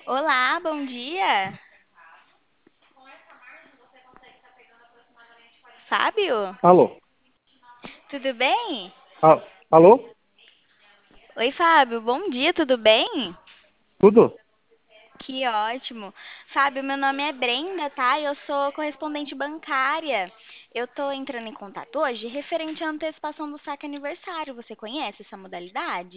Olá, bom dia. Fábio, Alô? tudo bem? Alô? Oi, Fábio, bom dia, tudo bem? Tudo? Que ótimo. Fábio, meu nome é Brenda, tá? Eu sou correspondente bancária. Eu tô entrando em contato hoje referente à antecipação do saque aniversário. Você conhece essa modalidade?